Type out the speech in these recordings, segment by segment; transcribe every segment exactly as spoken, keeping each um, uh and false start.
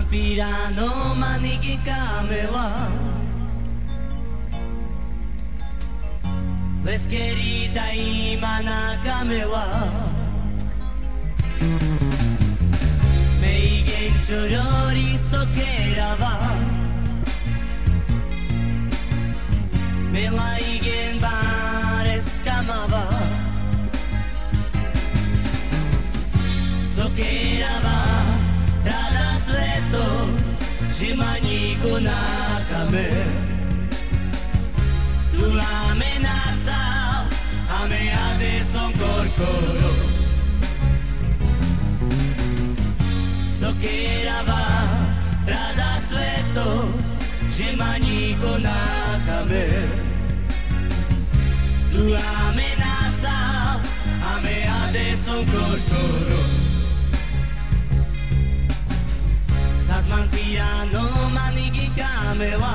Pirano manigi kamewa Les querida imana kamewa Meigen chorori sokerava Melaigen bares kamava Sokerava Tada sveto Shima ni ko nakame Tu amenaza Amea de son corcoro Sokerava Tada sveto Shima ni ko nakame Tu amenaza Amea de son corcoro Sasman piano manigi kamewa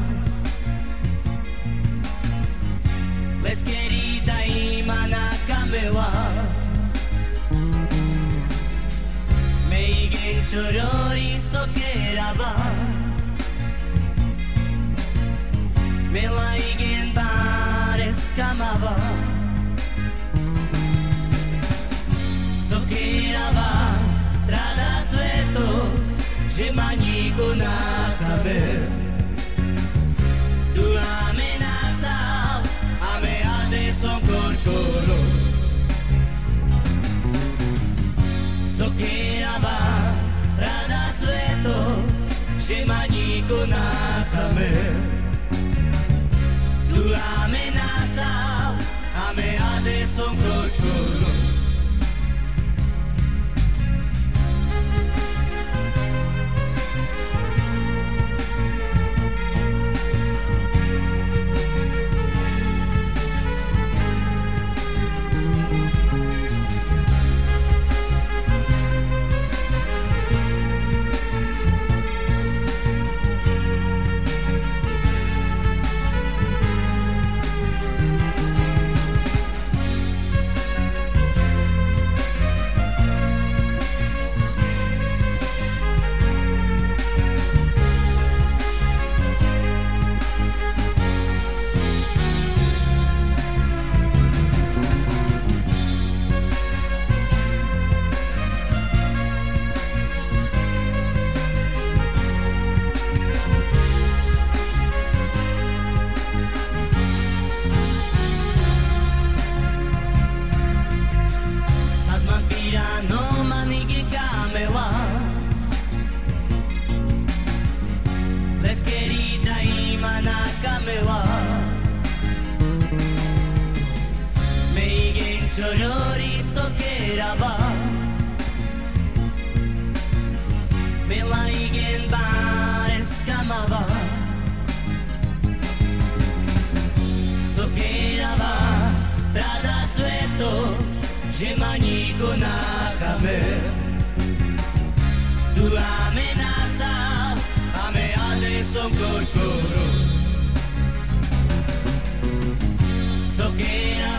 Les querida imana kamewa Meigen chorori sokerava Melaigen bares kamava Sokerava Trada suetos Shima ni ko nakame Tu amenaza Amea de son corcoro Sokerava Rada suetos Shima ni ko nakame Tu amenaza Amea de son corcoro Chorori sokerava Melaigen bares kamava Sokerava Trada suetos Shima ni ko nakame Tu amenaza Amea de son corcoro Sokerava